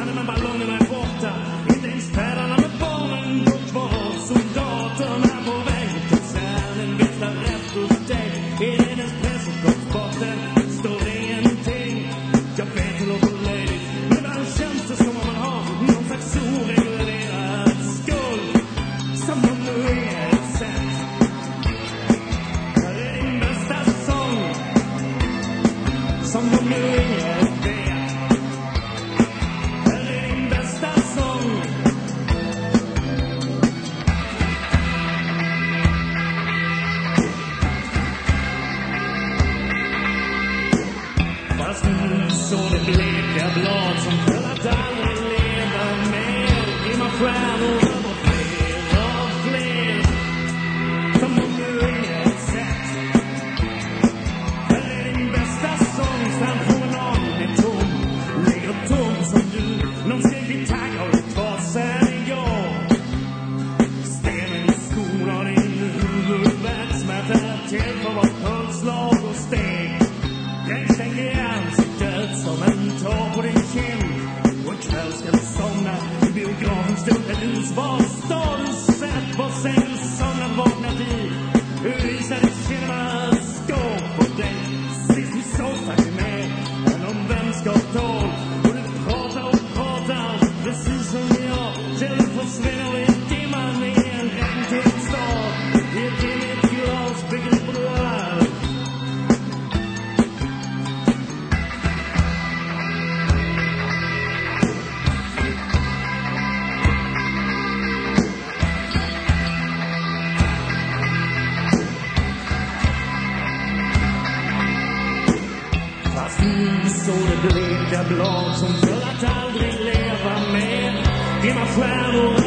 Mannen med ballongerna är borta. Inte ens fäderna med barnen går kvar. Soldaterna på väg till kasernen visslar rätt hos dig. I den espresso-koppsporten står det ingenting. Jag vet hur det låter löjligt, men ibland känns det som om man har någon slags oreglerad skuld. Som om nu är ett sätt. Här är din bästa sång. Som om nu är ett vet. Här är din bästa sång. Fast nu så det bleka blad som för att aldrig leva mer. Ge mig stjärnor över fler och fler. Som om nu är ett sätt. Här är din bästa sång. Strandpromenaden är tom. Ligger tom som du. Någon steg vid taggar och kvar sen igår. Stenen i skon har din huvudvärk. Smärtar till för vårt pulsslag och steg. Jag stänger i ansiktet som en tår på din kind. Och ikväll ska du somna i biografen stod ett hus. Var står du sett? Var säger du somnat vaknat i? Hur visar ditt cinemaskåp på dig? Sist vi såg stack vi med en omvänskapståg. Och du pratar precis som jag. Till du försvinner i dimman i en regntung stad. I ett dimmigt glas bygger på du är. Fast nu så det bleka blad som för att aldrig leva mer. Ge mig stjärnor